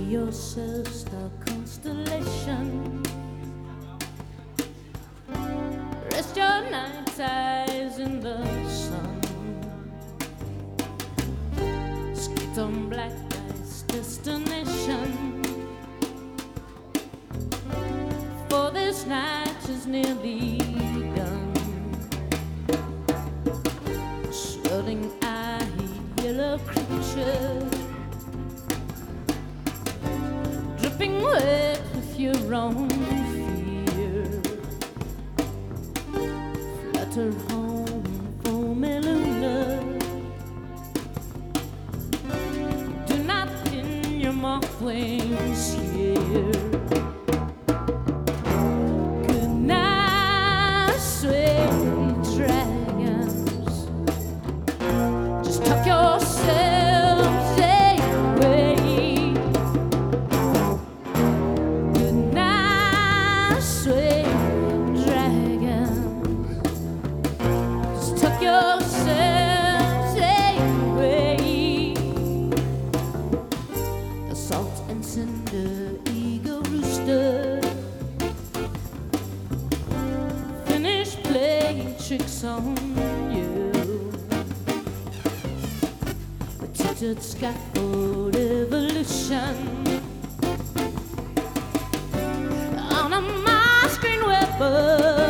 yourself star constellation. Rest your night's eyes in the sun. Skate on black ice destination. For this night is nearly done. Swirling eye, yellow creature, dripping wet with your own fear. Flutter home for me, Luna. Do not pin your moth wings here. Good night, sweet dragons. Just tuck yourselves away. Good night, sweet dragons. Just tuck yourselves away. The salt and cinder eagle rooster finish playing tricks on you. The tinted scaffold evolution on a masquerade weapon.